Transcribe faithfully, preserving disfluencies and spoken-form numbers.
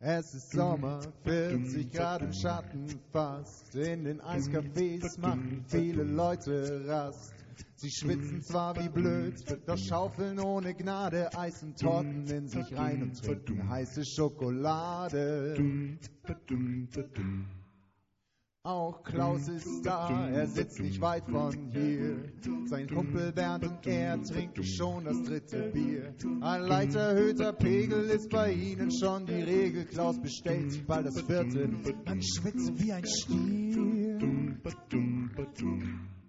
Es ist Sommer, vierzig Grad im Schatten fast. In den Eiscafés machen viele Leute Rast. Sie schwitzen zwar wie blöd, doch schaufeln ohne Gnade Eis und Torten in sich rein und trinken heiße Schokolade. Auch Klaus ist da, er sitzt nicht weit von hier. Sein Kumpel Bernd und er trinken schon das dritte Bier. Ein leicht erhöhter Pegel ist bei ihnen schon die Regel. Klaus bestellt sich bald das vierte, man schwitzt wie ein Stier.